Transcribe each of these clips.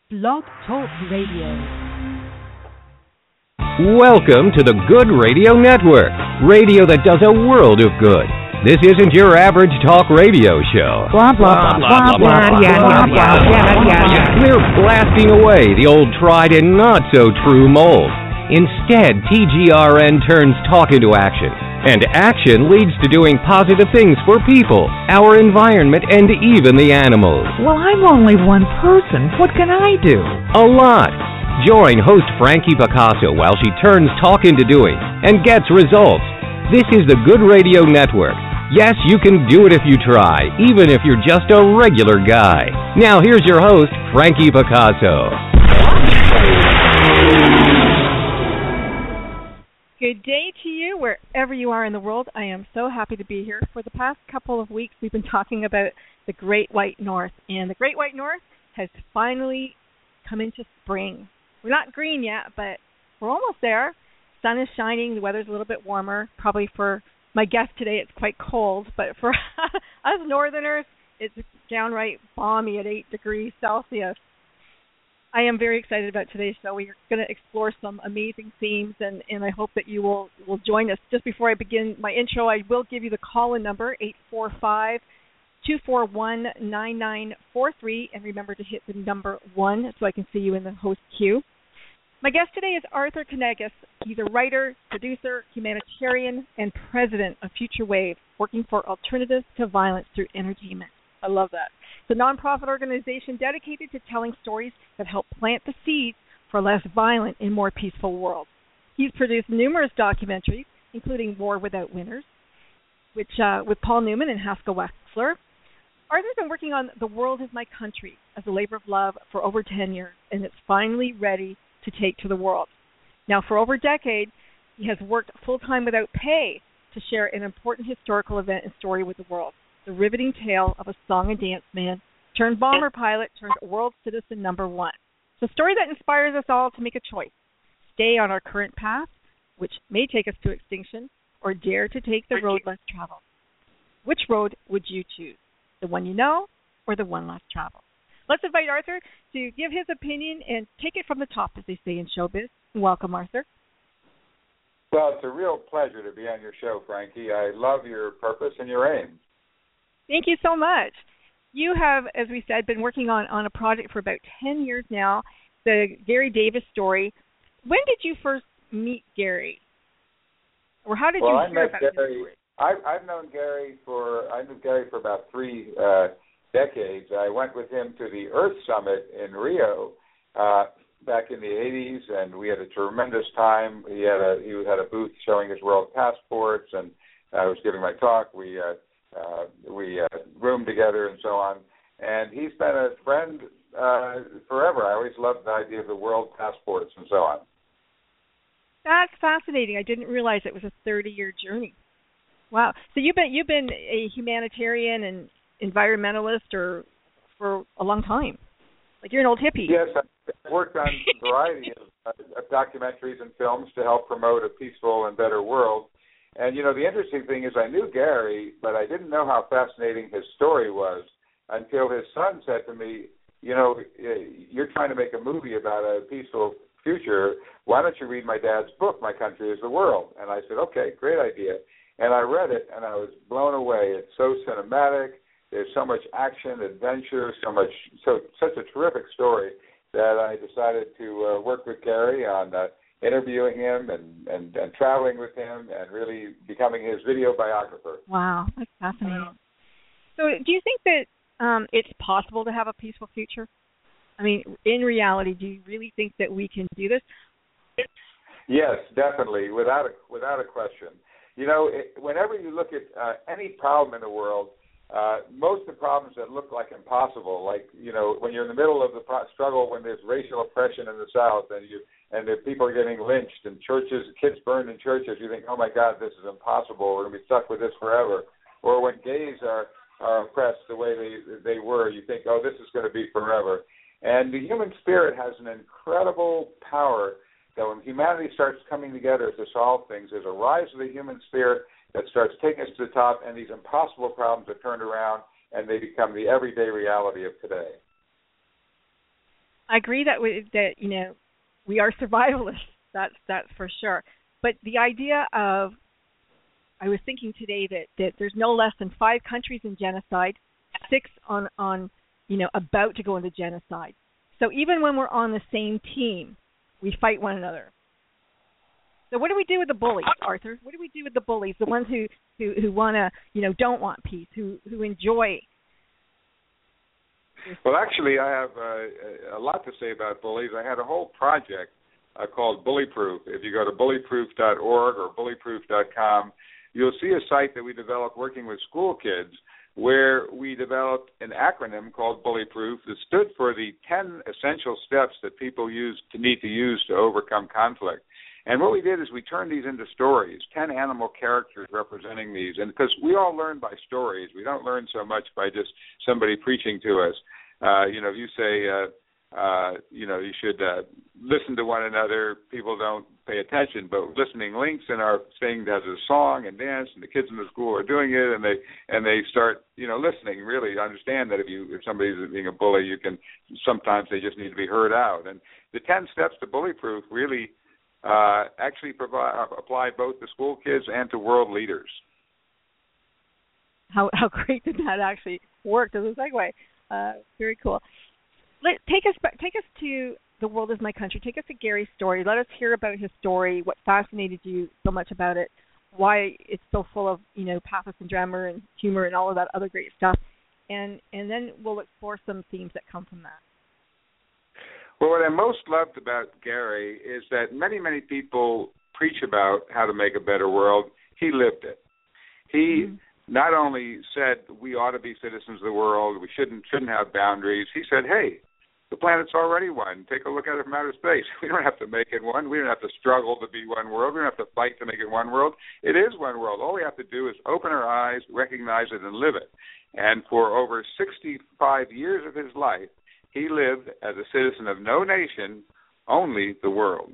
Blog Talk Radio. Welcome to the Good Radio Network, radio that does a world of good. This isn't your average talk radio show. Blah, blah, blah, blah, blah, yeah. We're blasting away the old tried and not so true mold. Instead, TGRN turns talk into action. And action leads to doing positive things for people, our environment, and even the animals. Well, I'm only one person. What can I do? A lot. Join host Frankie Picasso while she turns talk into doing and gets results. This is the Good Radio Network. Yes, you can do it if you try, even if you're just a regular guy. Now here's your host, Frankie Picasso. Good day to you, wherever you are in the world. I am so happy to be here. For the past couple of weeks, we've been talking about the Great White North, and the Great White North has finally come into spring. We're not green yet, but we're almost there. Sun is shining, the weather's a little bit warmer. Probably for my guest today, it's quite cold, but for us northerners, it's downright balmy at 8 degrees Celsius. I am very excited about today's show. We are going to explore some amazing themes, and I hope that you will join us. Just before I begin my intro, I will give you the call-in number, 845-241-9943, and remember to hit the number 1 so I can see you in the host queue. My guest today is Arthur Kanagas. He's a writer, producer, humanitarian, and president of Future Wave, working for Alternatives to Violence through Entertainment. I love that. It's a nonprofit organization dedicated to telling stories that help plant the seeds for a less violent and more peaceful world. He's produced numerous documentaries, including War Without Winners, which with Paul Newman and Haskell Wexler. Arthur's been working on The World is My Country as a labor of love for over 10 years, and it's finally ready to take to the world. Now, for over a decade, he has worked full-time without pay to share an important historical event and story with the world. The riveting tale of a song and dance man turned bomber pilot turned world citizen number 1. It's a story that inspires us all to make a choice. Stay on our current path, which may take us to extinction, or dare to take the road less traveled. Which road would you choose? The one you know or the one less traveled? Let's invite Arthur to give his opinion and take it from the top, as they say in showbiz. Welcome, Arthur. Well, it's a real pleasure to be on your show, Frankie. I love your purpose and your aim. Thank you so much. You have, as we said, been working on a project for about 10 years now, the Gary Davis story. When did you first meet Gary? Or how did you hear about his story? I knew Gary for about 3 decades. I went with him to the Earth Summit in Rio back in the 80s, and we had a tremendous time. He had a booth showing his world passports, and I was giving my talk. We roomed together and so on. And he's been a friend forever. I always loved the idea of the world passports and so on. That's fascinating. I didn't realize it was a 30-year journey. Wow. So you've been a humanitarian and environmentalist for a long time. Like you're an old hippie. Yes, I've worked on a variety of documentaries and films to help promote a peaceful and better world. And, you know, the interesting thing is I knew Gary, but I didn't know how fascinating his story was until his son said to me, you know, you're trying to make a movie about a peaceful future. Why don't you read my dad's book, My Country is the World? And I said, okay, great idea. And I read it, and I was blown away. It's so cinematic. There's so much action, adventure, such a terrific story that I decided to work with Gary on interviewing him and traveling with him and really becoming his video biographer. Wow, that's fascinating. So do you think that it's possible to have a peaceful future? I mean, in reality, do you really think that we can do this? Yes, definitely, without a question. You know, whenever you look at any problem in the world, most of the problems that look like impossible, like, you know, when you're in the middle of the struggle, when there's racial oppression in the South and the people are getting lynched and kids burned in churches, you think, oh, my God, this is impossible. We're going to be stuck with this forever. Or when gays are oppressed the way they were, you think, oh, this is going to be forever. And the human spirit has an incredible power that when humanity starts coming together to solve things, there's a rise of the human spirit that starts taking us to the top, and these impossible problems are turned around, and they become the everyday reality of today. I agree that we are survivalists. That's for sure. But the idea of, I was thinking today that there's no less than 5 countries in genocide, 6 on about to go into genocide. So even when we're on the same team, we fight one another. So what do we do with the bullies, Arthur? What do we do with the bullies, the ones who want to, don't want peace, who enjoy? Well, actually, I have a lot to say about bullies. I had a whole project called Bullyproof. If you go to bullyproof.org or bullyproof.com, you'll see a site that we developed working with school kids where we developed an acronym called Bullyproof that stood for the 10 essential steps that people need to use to overcome conflict. And what we did is we turned these into stories, 10 animal characters representing these. And because we all learn by stories, we don't learn so much by just somebody preaching to us. If you say, you should listen to one another, people don't pay attention. But listening links in our thing has a song and dance, and the kids in the school are doing it, and they start, listening. Really understand that if somebody's being a bully, sometimes they just need to be heard out. And the 10 steps to Bullyproof really actually apply both to school kids and to world leaders. How great did that actually work as a segue? Very cool. Take us to The World Is My Country. Take us to Gary's story. Let us hear about his story, what fascinated you so much about it, why it's so full of, pathos and drama and humor and all of that other great stuff. And then we'll explore some themes that come from that. Well, what I most loved about Gary is that many, many people preach about how to make a better world. He lived it. He not only said we ought to be citizens of the world, we shouldn't have boundaries. He said, hey, the planet's already one. Take a look at it from outer space. We don't have to make it one. We don't have to struggle to be one world. We don't have to fight to make it one world. It is one world. All we have to do is open our eyes, recognize it, and live it. And for over 65 years of his life, he lived as a citizen of no nation, only the world.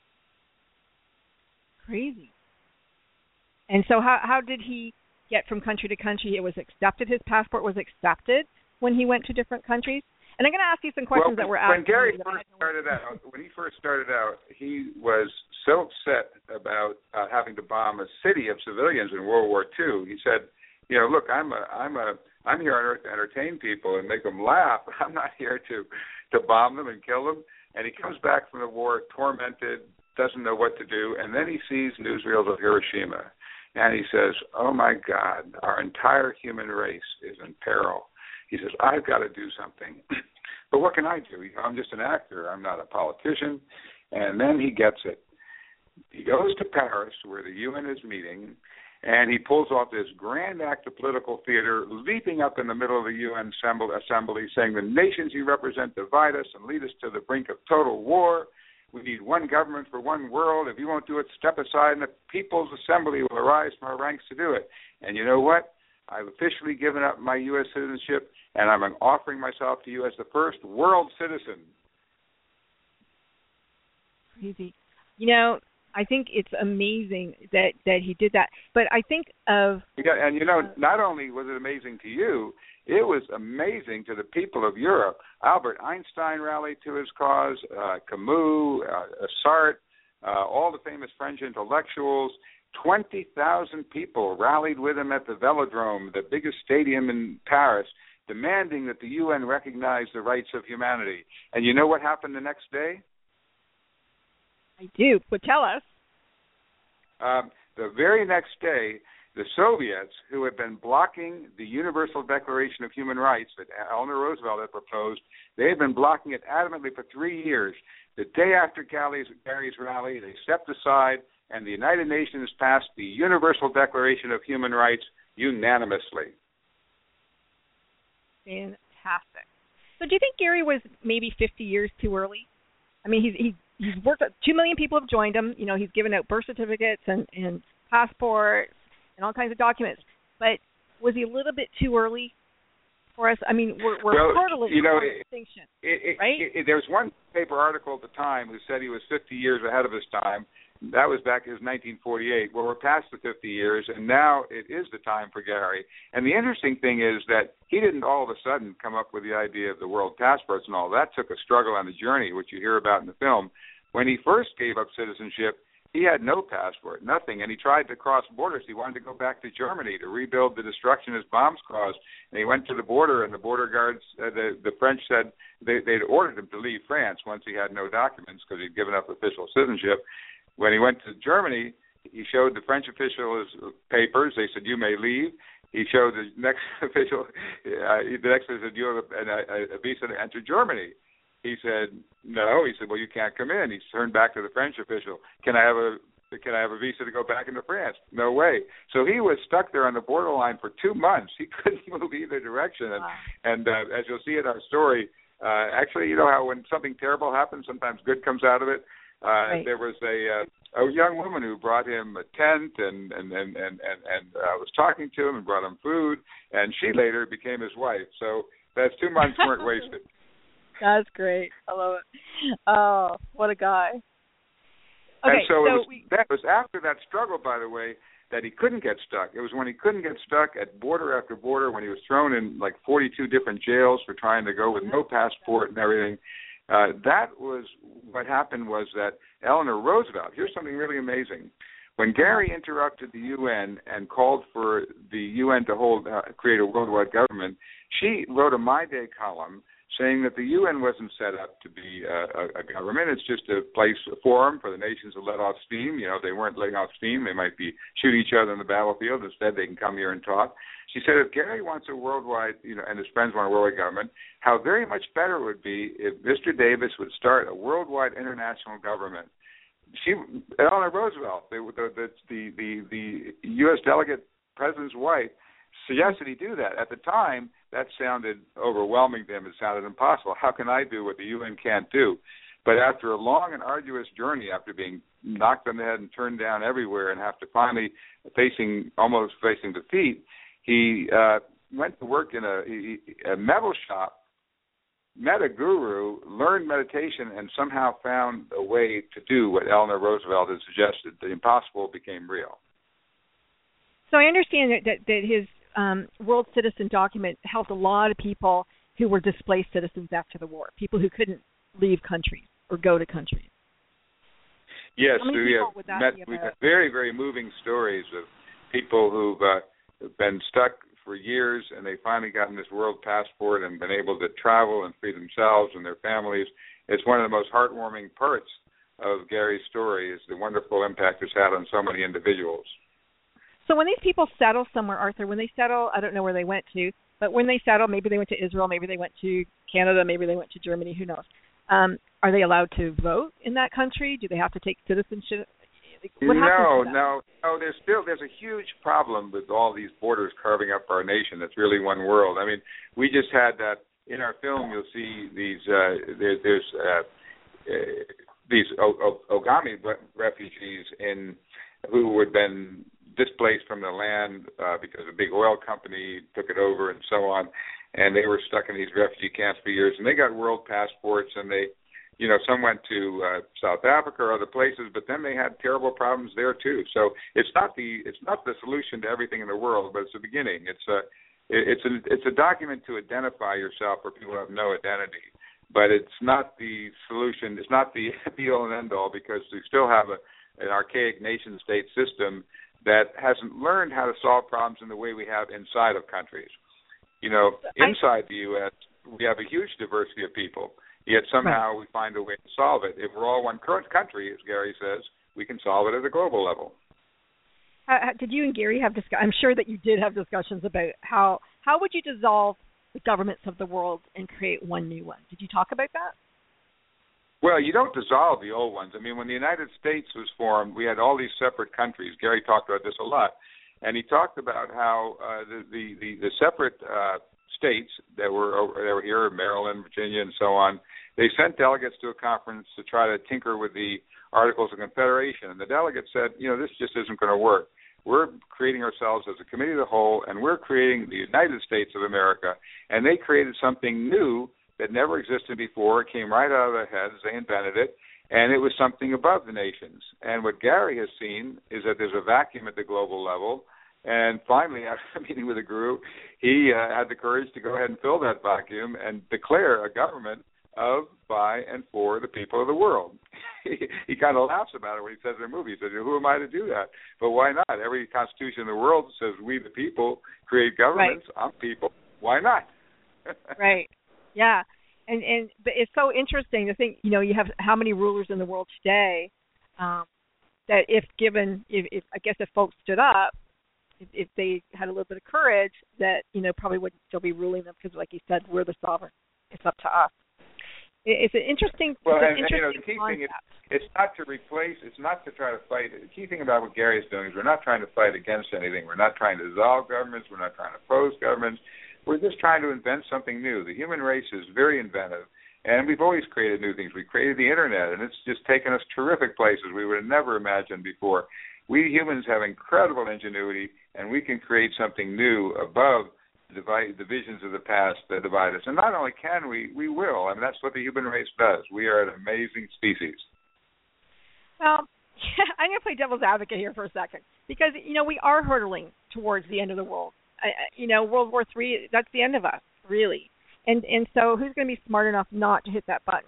Crazy. And so how did he get from country to country? It was accepted. His passport was accepted when he went to different countries. And I'm going to ask you some questions that were asked. When Gary first started out, he was so upset about having to bomb a city of civilians in World War II. He said, look, I'm here on earth to entertain people and make them laugh. I'm not here to bomb them and kill them. And he comes back from the war tormented, doesn't know what to do, and then he sees newsreels of Hiroshima. And he says, oh, my God, our entire human race is in peril. He says, I've got to do something. But what can I do? I'm just an actor. I'm not a politician. And then he gets it. He goes to Paris where the UN is meeting, and he pulls off this grand act of political theater, leaping up in the middle of the UN assembly, saying the nations you represent divide us and lead us to the brink of total war. We need one government for one world. If you won't do it, step aside, and the People's Assembly will arise from our ranks to do it. And you know what? I've officially given up my U.S. citizenship, and I'm offering myself to you as the first world citizen. Crazy. I think it's amazing that he did that. But I think of... Yeah, and, not only was it amazing to you, it was amazing to the people of Europe. Albert Einstein rallied to his cause, Camus, Sartre, all the famous French intellectuals. 20,000 people rallied with him at the Velodrome, the biggest stadium in Paris, demanding that the UN recognize the rights of humanity. And you know what happened the next day? I do, but tell us. The very next day, the Soviets, who had been blocking the Universal Declaration of Human Rights that Eleanor Roosevelt had proposed, they had been blocking it adamantly for 3 years. The day after Gary's rally, they stepped aside, and the United Nations passed the Universal Declaration of Human Rights unanimously. Fantastic. So do you think Gary was maybe 50 years too early? I mean, he's worked. 2 million people have joined him. He's given out birth certificates and passports and all kinds of documents. But was he a little bit too early for us? I mean, we're totally extinction, right? There was one paper article at the time who said he was 50 years ahead of his time. that was back in 1948. Well, we're past the 50 years, and now it is the time for Gary. And the interesting thing is that he didn't all of a sudden come up with the idea of the world passports and all. That took a struggle on the journey, which you hear about in the film. When he first gave up citizenship, he had no passport, nothing, and he tried to cross borders. He wanted to go back to Germany to rebuild the destruction his bombs caused. And he went to the border, and the border guards, the French said they'd ordered him to leave France once he had no documents because he'd given up official citizenship. When he went to Germany, he showed the French official his papers. They said, "You may leave." He showed the next official, said, "You have a visa to enter Germany." He said, "No." He said, "Well, you can't come in." He turned back to the French official. Can I have a visa to go back into France?" "No way." So he was stuck there on the borderline for 2 months. He couldn't move either direction. And as you'll see in our story, actually, you know how when something terrible happens, sometimes good comes out of it. Right. There was a young woman who brought him a tent and was talking to him and brought him food, and she later became his wife. So those 2 months weren't wasted. That's great. I love it. Oh, what a guy. Okay, and so that was after that struggle, by the way, that he couldn't get stuck. It was when he couldn't get stuck at border after border, when he was thrown in like 42 different jails for trying to go with no passport and everything. That was what happened was that Eleanor Roosevelt, here's something really amazing. When Gary interrupted the UN and called for the UN to create a worldwide government, she wrote a My Day column saying that the UN wasn't set up to be a government. It's just a forum for the nations to let off steam. You know, they weren't letting off steam. They might be shooting each other on the battlefield. Instead, they can come here and talk. She said if Gary wants a worldwide, and his friends want a worldwide government, how very much better it would be if Mr. Davis would start a worldwide international government. Eleanor Roosevelt, the U.S. delegate president's wife, suggested he do that. At the time, that sounded overwhelming to him. It sounded impossible. How can I do what the UN can't do? But after a long and arduous journey, after being knocked on the head and turned down everywhere and after finally almost facing defeat, he went to work in a metal shop, met a guru, learned meditation, and somehow found a way to do what Eleanor Roosevelt had suggested. The impossible became real. So I understand that his World Citizen document helped a lot of people who were displaced citizens after the war, people who couldn't leave countries or go to countries. Yes, we have very, very moving stories of people who've been stuck for years and they finally gotten this world passport and been able to travel and free themselves and their families. It's one of the most heartwarming parts of Gary's story is the wonderful impact it's had on so many individuals. So when these people settle somewhere, Arthur, when they settle, I don't know where they went to, but when they settle, maybe they went to Israel, maybe they went to Canada, maybe they went to Germany, who knows? Are they allowed to vote in that country? Do they have to take citizenship? What happens to that? No. There's a huge problem with all these borders carving up our nation. It's really one world. I mean, we just had that in our film. You'll see these Ogami refugees who had been displaced from the land because a big oil company took it over and so on, and they were stuck in these refugee camps for years, and they got world passports, and they, some went to South Africa or other places, but then they had terrible problems there too. So it's not the solution to everything in the world, but it's the beginning. It's a document to identify yourself for people who have no identity, but it's not the solution. It's not the be-all and end-all because we still have an archaic nation-state system that hasn't learned how to solve problems in the way we have inside of countries. Inside the U.S., we have a huge diversity of people, yet somehow we find a way to solve it. If we're all one country, as Gary says, we can solve it at a global level. Did you and Gary have I'm sure that you did have discussions about how would you dissolve the governments of the world and create one new one? Did you talk about that? Well, you don't dissolve the old ones. I mean, when the United States was formed, we had all these separate countries. Gary talked about this a lot. And he talked about how the separate states that were here, Maryland, Virginia, and so on, they sent delegates to a conference to try to tinker with the Articles of Confederation. And the delegates said, this just isn't going to work. We're creating ourselves as a committee of the whole, and we're creating the United States of America. And they created something new that never existed before. It came right out of their heads. They invented it. and it was something above the nations. And what Gary has seen is that there's a vacuum at the global level. And finally, after a meeting with the guru, he had the courage to go ahead and fill that vacuum and declare a government of, by, and for the people of the world. He kind of laughs about it when he says in the movie. He says, who am I to do that? But why not? Every constitution in the world says we the people create governments. Right. I'm people. Why not? Right. Yeah. But it's so interesting to think, you have how many rulers in the world today that if folks stood up, if they had a little bit of courage, that, probably wouldn't still be ruling them because, like you said, we're the sovereign. It's up to us. It's an interesting the key thing is it's not to replace, it's not to try to fight. The key thing about what Gary is doing is we're not trying to fight against anything. We're not trying to dissolve governments. We're not trying to oppose governments. We're just trying to invent something new. The human race is very inventive, and we've always created new things. We created the Internet, and it's just taken us terrific places we would have never imagined before. We humans have incredible ingenuity, and we can create something new above the divisions of the past that divide us. And not only can we will. I mean, that's what the human race does. We are an amazing species. Well, I'm going to play devil's advocate here for a second because, we are hurtling towards the end of the world. World War III, that's the end of us, really. And so who's going to be smart enough not to hit that button?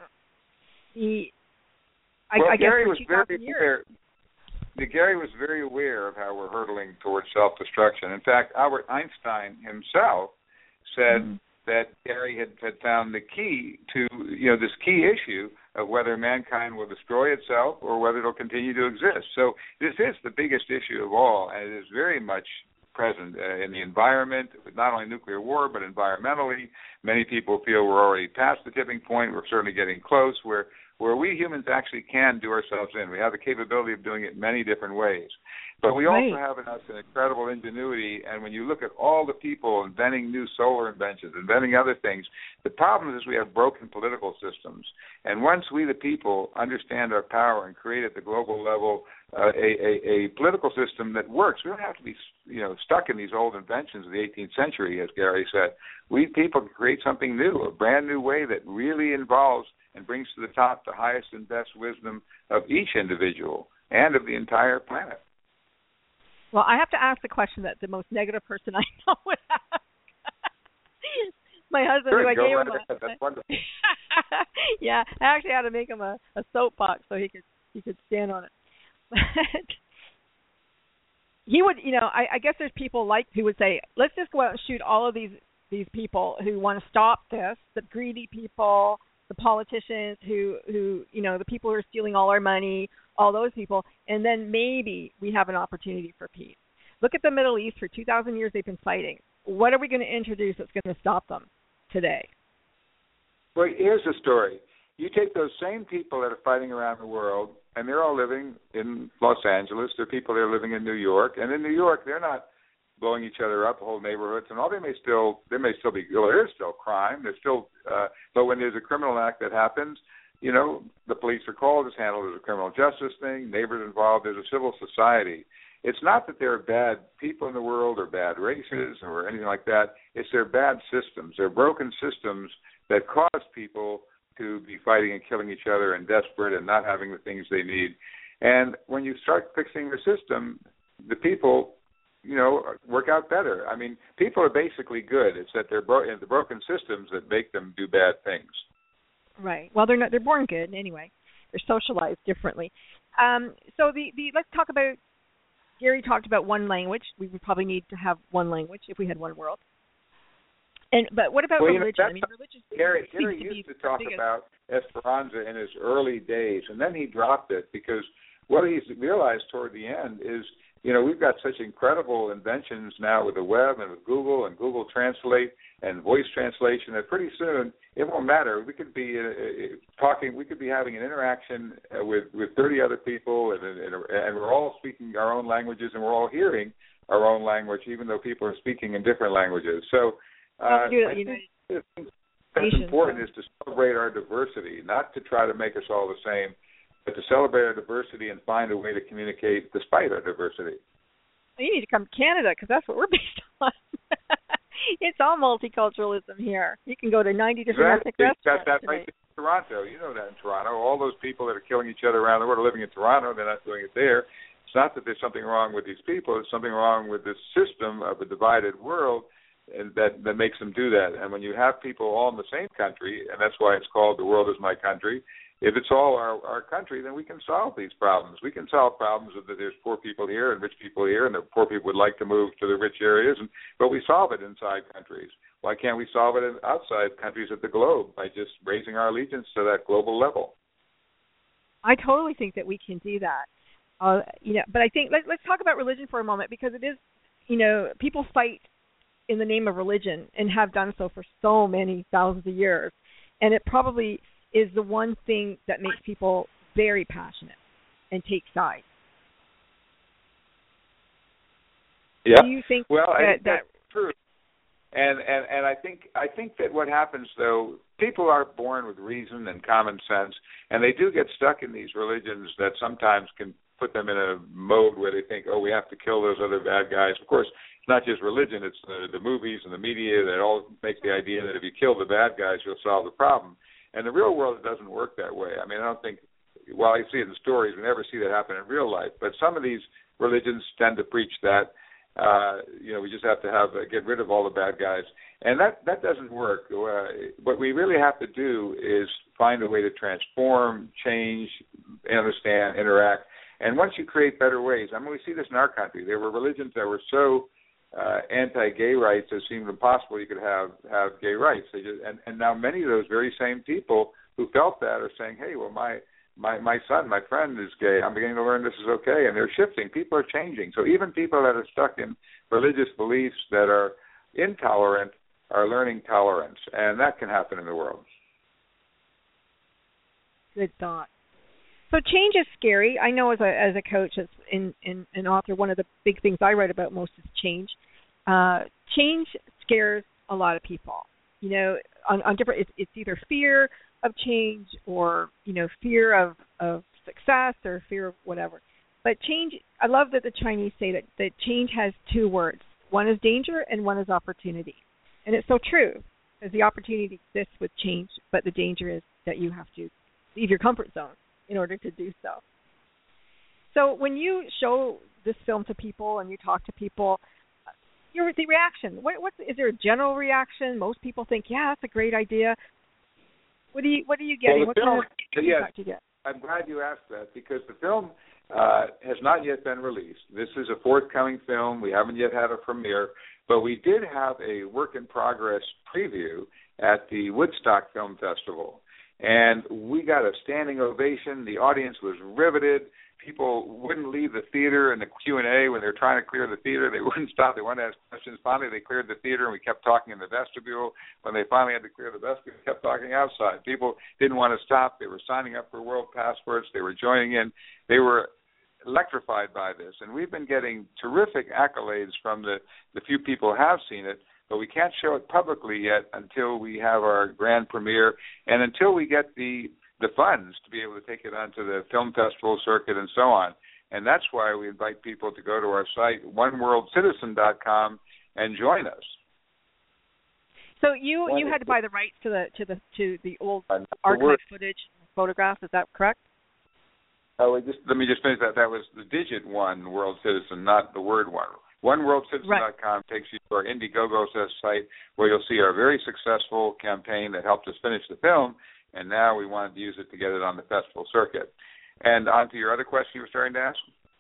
I guess for 2,000 years. Gary was very aware of how we're hurtling towards self-destruction. In fact, Albert Einstein himself said that Gary had found the key to, this key issue of whether mankind will destroy itself or whether it'll continue to exist. So this is the biggest issue of all, and it is very much present in the environment, with not only nuclear war, but environmentally. Many people feel we're already past the tipping point. We're certainly getting close, where we humans actually can do ourselves in. We have the capability of doing it many different ways. But we also have in us an incredible ingenuity, and when you look at all the people inventing new solar inventions, inventing other things, the problem is we have broken political systems. And once we, the people, understand our power and create at the global level a political system that works, we don't have to be stuck in these old inventions of the 18th century, as Gary said. We people can create something new, a brand new way that really involves and brings to the top the highest and best wisdom of each individual and of the entire planet. Well, I have to ask the question that the most negative person I know would ask. My husband, who I gave him that's wonderful. Yeah, I actually had to make him a soapbox so he could stand on it. He would, I guess there's people who would say, let's just go out and shoot all of these people who want to stop this, the greedy people, the politicians who the people who are stealing all our money, all those people, and then maybe we have an opportunity for peace. Look at the Middle East. For 2,000 years they've been fighting. What are we going to introduce that's going to stop them today? Well, here's the story. You take those same people that are fighting around the world, and they're all living in Los Angeles. There are people that are living in New York, and in New York they're not blowing each other up, whole neighborhoods, and all. There may still be. Well, there is still crime. There's still, but when there's a criminal act that happens, the police are called. It's handled as a criminal justice thing. Neighbors involved. There's a civil society. It's not that there are bad people in the world or bad races or anything like that. It's their bad systems. They're broken systems that cause people to be fighting and killing each other and desperate and not having the things they need. And when you start fixing the system, the people, work out better. I mean, people are basically good. It's that they're the broken systems that make them do bad things. Right. Well, they're born good anyway. They're socialized differently. So let's talk about. Gary talked about one language. We would probably need to have one language if we had one world. But what about religion? Religion. Gary used to talk about Esperanza in his early days, and then he dropped it because what he's realized toward the end is, we've got such incredible inventions now with the web and with Google and Google Translate and voice translation that pretty soon it won't matter. We could be talking. We could be having an interaction with 30 other people, and we're all speaking our own languages, and we're all hearing our own language, even though people are speaking in different languages. So. I think that's important is to celebrate our diversity, not to try to make us all the same, but to celebrate our diversity and find a way to communicate despite our diversity. Well, you need to come to Canada because that's what we're based on. It's all multiculturalism here. You can go to 90 different ethnic restaurants that tonight. right in Toronto. You know that in Toronto. All those people that are killing each other around the world are living in Toronto. They're not doing it there. It's not that there's something wrong with these people. It's something wrong with this system of a divided world, and that makes them do that. And when you have people all in the same country, and that's why it's called The World Is My Country, if it's all our country, then we can solve these problems. We can solve problems that there's poor people here and rich people here, and the poor people would like to move to the rich areas, but we solve it inside countries. Why can't we solve it outside countries of the globe by just raising our allegiance to that global level? I totally think that we can do that. But I think let's talk about religion for a moment, because it is, people fight in the name of religion and have done so for so many thousands of years, and it probably is the one thing that makes people very passionate and take sides. Yeah. Do you think that's true? And I think that what happens, though, people are born with reason and common sense, and they do get stuck in these religions that sometimes can put them in a mode where they think, we have to kill those other bad guys. Of course, it's not just religion; it's the movies and the media that all make the idea that if you kill the bad guys, you'll solve the problem. And the real world, it doesn't work that way. I mean, I don't think, while I see it in stories, we never see that happen in real life. But some of these religions tend to preach that, we just have to get rid of all the bad guys. And that doesn't work. What we really have to do is find a way to transform, change, understand, interact. And once you create better ways, I mean, we see this in our country. There were religions that were so anti-gay rights, it seemed impossible you could have gay rights. And now many of those very same people who felt that are saying, hey, well, my son, my friend is gay. I'm beginning to learn this is okay. And they're shifting. People are changing. So even people that are stuck in religious beliefs that are intolerant are learning tolerance. And that can happen in the world. Good thought. So change is scary. I know as a coach, as an author, one of the big things I write about most is change. Change scares a lot of people. On different, it's either fear of change or fear of success or fear of whatever. But change, I love that the Chinese say that change has two words. One is danger and one is opportunity. And it's so true, because the opportunity exists with change, but the danger is that you have to leave your comfort zone in order to do so. So when you show this film to people and you talk to people, the reaction, is there a general reaction? Most people think, yeah, that's a great idea. What are you getting? Well, what kind of feedback do you get? I'm glad you asked that, because the film has not yet been released. This is a forthcoming film. We haven't yet had a premiere, but we did have a work-in-progress preview at the Woodstock Film Festival. And we got a standing ovation. The audience was riveted. People wouldn't leave the theater in the Q&A when they were trying to clear the theater. They wouldn't stop. They wanted to ask questions. Finally, they cleared the theater, and we kept talking in the vestibule. When they finally had to clear the vestibule, we kept talking outside. People didn't want to stop. They were signing up for world passports. They were joining in. They were electrified by this. And we've been getting terrific accolades from the few who have seen it. But we can't show it publicly yet until we have our grand premiere and until we get the funds to be able to take it onto the film festival circuit and so on. And that's why we invite people to go to our site, oneworldcitizen.com, and join us. So you had to buy the rights to the old archive footage, photographs. Is that correct? Let me just finish that. That was the digit one, World Citizen, not the word one. OneWorldCitizen.com takes you to our Indiegogo site, where you'll see our very successful campaign that helped us finish the film, and now we wanted to use it to get it on the festival circuit. And on to your other question you were starting to ask?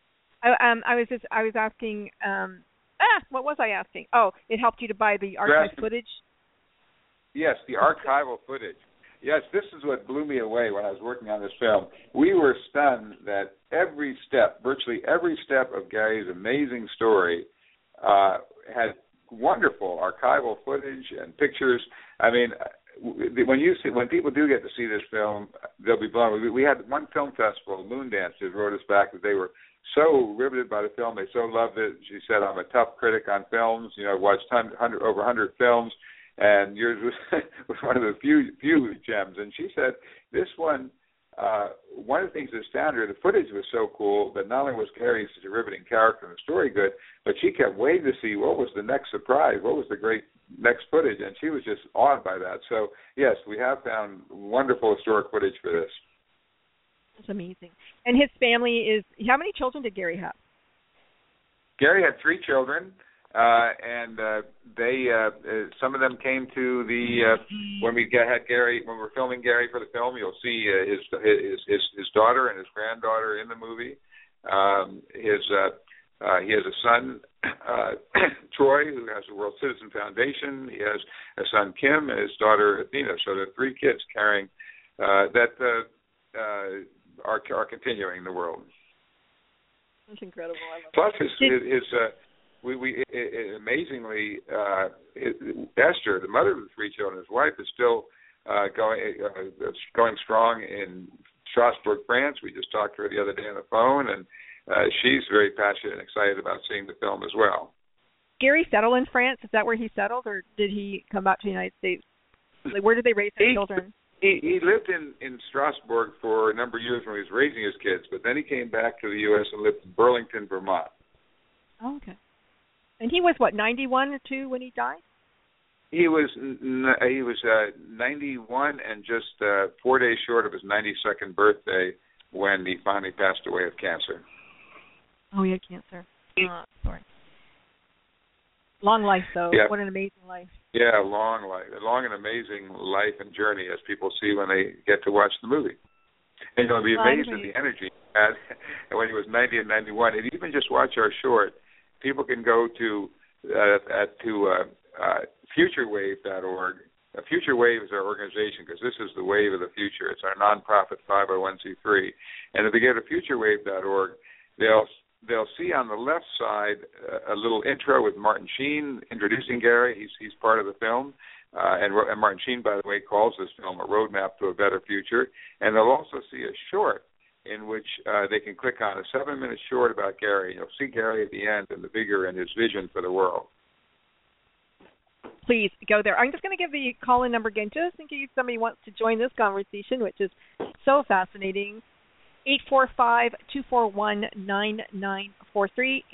I was asking, what was I asking? Oh, it helped you to buy the archive footage? Yes, the archival footage. Yes, this is what blew me away when I was working on this film. We were stunned that virtually every step of Gary's amazing story had wonderful archival footage and pictures. I mean, when people do get to see this film, they'll be blown away. We had one film festival, Moondancers, wrote us back that they were so riveted by the film. They so loved it. She said, I'm a tough critic on films. I've watched over 100 films. And yours was one of the few gems. And she said, this one one of the things that astounded her, the footage was so cool that not only was Gary such a riveting character and the story good, but she kept waiting to see what was the next surprise, what was the great next footage, and she was just awed by that. So, yes, we have found wonderful historic footage for this. That's amazing. And his family is, how many children did Gary have? Gary had 3 children, and they some of them came to the when we had Gary, when we're filming Gary for the film. You'll see his daughter and his granddaughter in the movie. He has a son, Troy, who has the World Citizen Foundation. He has a son, Kim, and his daughter, Athena. So there are 3 kids carrying that are continuing the world. That's incredible. Plus, amazingly, Esther, the mother of the 3 children, his wife, is still going strong in Strasbourg, France. We just talked to her the other day on the phone, and she's very passionate and excited about seeing the film as well. Gary settled in France? Is that where he settled, or did he come back to the United States? Like, where did they raise their children? He lived in Strasbourg for a number of years when he was raising his kids, but then he came back to the U.S. and lived in Burlington, Vermont. Oh, okay. And he was, 91 or 2 when he died? He was 91 and just 4 days short of his 92nd birthday when he finally passed away of cancer. Oh, he had cancer. Sorry. Long life, though. Yeah. What an amazing life. Yeah, long life. A long and amazing life and journey, as people see when they get to watch the movie. And you'll be amazed at the energy he had when he was 90 and 91. And even just watch our short, people can go to futurewave.org. FutureWave is our organization because this is the wave of the future. It's our nonprofit 501c3. And if they go to futurewave.org, they'll see on the left side a little intro with Martin Sheen introducing Gary. He's part of the film. And Martin Sheen, by the way, calls this film A Roadmap to a Better Future. And they'll also see a short in which they can click on a 7-minute short about Gary. You'll see Gary at the end and the vigor and his vision for the world. Please go there. I'm just going to give the call-in number again, just in case somebody wants to join this conversation, which is so fascinating. 845-241-9943,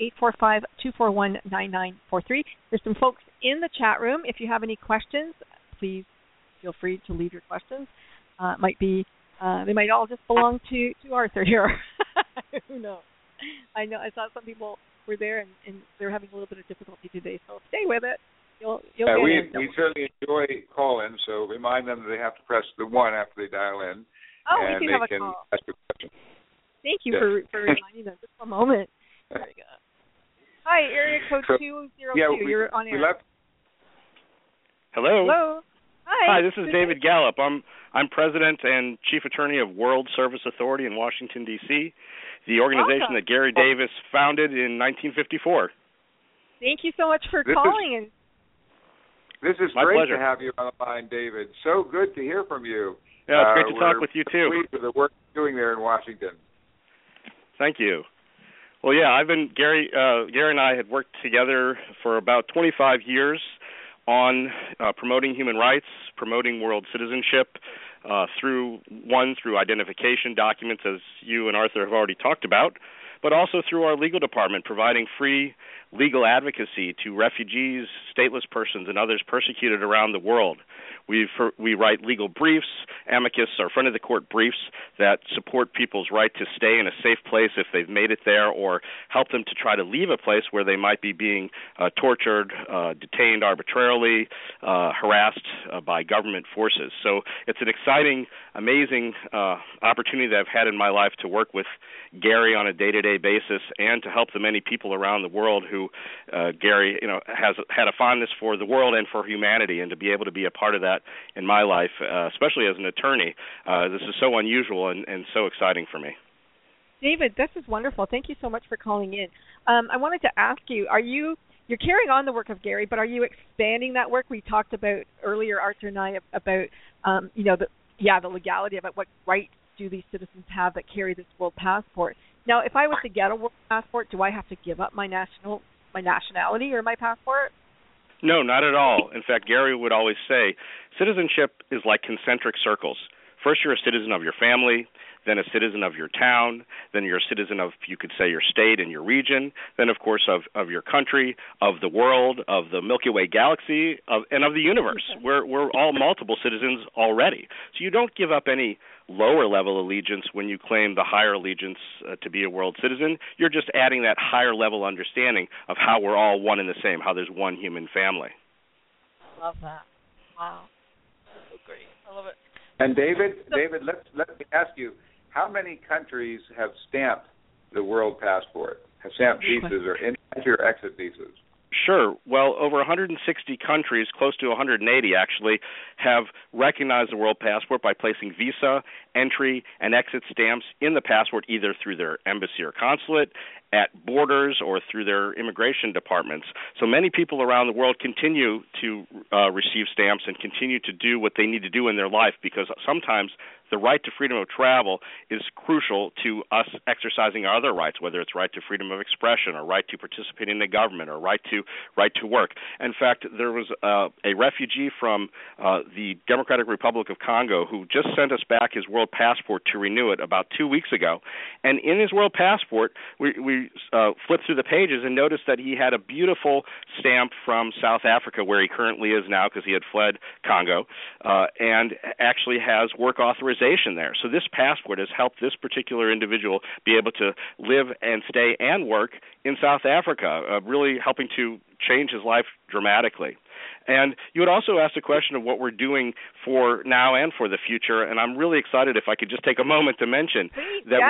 845-241-9943. There's some folks in the chat room. If you have any questions, please feel free to leave your questions. They might all just belong to Arthur here. Who knows? I saw some people were there and they're having a little bit of difficulty today, so stay with it. You'll get in. We certainly enjoy call-in, so remind them that they have to press the 1 after they dial in. Oh, we do have a call. Ask a question. Thank you for reminding them. Just a moment. There we go. Hi, area code 202. You're on air. Hello. Hello. Hi, this is David Gallup. I'm president and chief attorney of World Service Authority in Washington, D.C., the organization that Gary Davis founded in 1954. Thank you so much for calling. This is My great pleasure. to have you on the line, David. So good to hear from you. Yeah, it's great to talk with you, too. We're pleased with the work you're doing there in Washington. Thank you. Well, yeah, Gary and I had worked together for about 25 years on promoting human rights, promoting world citizenship, through identification documents, as you and Arthur have already talked about, but also through our legal department, providing free legal advocacy to refugees, stateless persons, and others persecuted around the world. We write legal briefs, amicus, or front of the court briefs that support people's right to stay in a safe place if they've made it there, or help them to try to leave a place where they might be being tortured, detained arbitrarily, harassed by government forces. So it's an exciting, amazing opportunity that I've had in my life to work with Gary on a day-to-day basis and to help the many people around the world who Gary, has had a fondness for the world and for humanity, and to be able to be a part of that in my life, especially as an attorney. This is so unusual and so exciting for me. David, this is wonderful. Thank you so much for calling in. I wanted to ask you, you're carrying on the work of Gary, but are you expanding that work? We talked about earlier, Arthur and I, about the legality of it. What rights do these citizens have that carry this world passport? Now, if I was to get a world passport, do I have to give up my nationality or my passport? No, not at all. In fact, Gary would always say, citizenship is like concentric circles. First, you're a citizen of your family, then a citizen of your town, then you're a citizen of, you could say, your state and your region, then, of course, of your country, of the world, of the Milky Way galaxy, and of the universe. We're all multiple citizens already. So you don't give up any lower-level allegiance when you claim the higher allegiance to be a world citizen. You're just adding that higher-level understanding of how we're all one and the same, how there's one human family. I love that. Wow. That's so great. I love it. And David, let me ask you, how many countries have stamped the world passport, have stamped visas or entry or exit visas? Sure. Well, over 160 countries, close to 180 actually, have recognized the world passport by placing visa, entry, and exit stamps in the passport, either through their embassy or consulate, at borders, or through their immigration departments. So many people around the world continue to receive stamps and continue to do what they need to do in their life, because sometimes the right to freedom of travel is crucial to us exercising our other rights, whether it's right to freedom of expression or right to participate in the government or right to work. In fact, there was a refugee from the Democratic Republic of Congo who just sent us back his world passport to renew it about 2 weeks ago. And in his world passport, we flipped through the pages and noticed that he had a beautiful stamp from South Africa, where he currently is now because he had fled Congo, and actually has work authorization there. So this passport has helped this particular individual be able to live and stay and work in South Africa, really helping to change his life dramatically. And you had also asked a question of what we're doing for now and for the future, and I'm really excited if I could just take a moment to mention that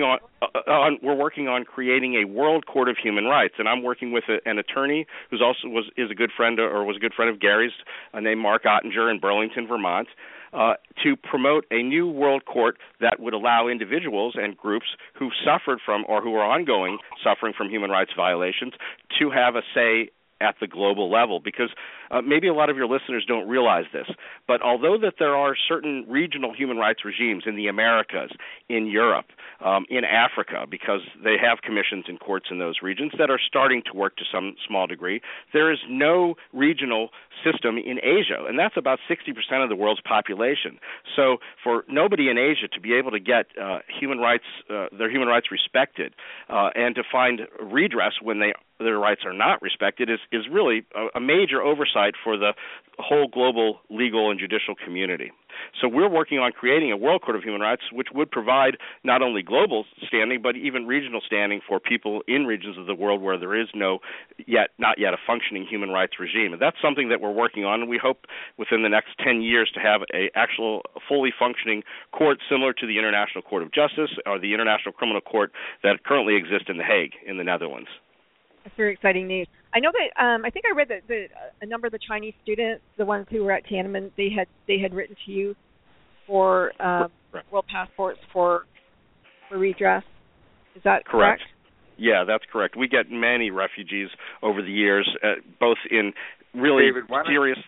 we're working on creating a World Court of Human Rights, and I'm working with an attorney who's also is a good friend or was a good friend of Gary's, named Mark Ottinger in Burlington, Vermont. To promote a new world court that would allow individuals and groups who suffered from or who are ongoing suffering from human rights violations to have a say at the global level, because maybe a lot of your listeners don't realize this, but although that there are certain regional human rights regimes in the Americas, in Europe, in Africa, because they have commissions and courts in those regions that are starting to work to some small degree, there is no regional system in Asia, and that's about 60% of the world's population. So for nobody in Asia to be able to get their human rights respected and to find redress when their rights are not respected is really a major oversight for the whole global legal and judicial community. So we're working on creating a World Court of Human Rights, which would provide not only global standing, but even regional standing for people in regions of the world where there is not yet a functioning human rights regime. And that's something that we're working on, and we hope within the next 10 years to have an actual fully functioning court similar to the International Court of Justice or the International Criminal Court that currently exists in The Hague in the Netherlands. That's very exciting news. I know that I think I read that a number of the Chinese students, the ones who were at Tiananmen, they had written to you for world passports for redress. Is that correct? Yeah, that's correct. We get many refugees over the years, both in really serious.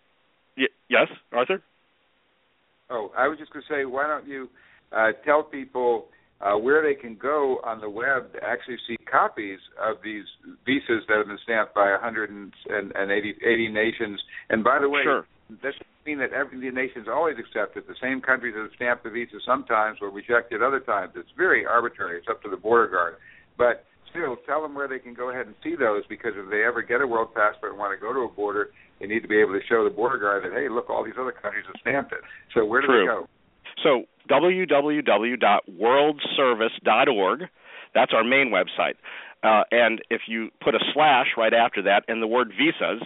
Yes, Arthur? Oh, I was just going to say, why don't you tell people where they can go on the web to actually see copies of these visas that have been stamped by 180 nations. And by the way, sure. That doesn't mean that every nation's always accepted. The same countries that have stamped the visa sometimes will reject it other times. It's very arbitrary. It's up to the border guard. But still, tell them where they can go ahead and see those, because if they ever get a world passport and want to go to a border, they need to be able to show the border guard that, hey, look, all these other countries have stamped it. So where do they go? So www.worldservice.org, that's our main website. And if you put a slash right after that and the word visas,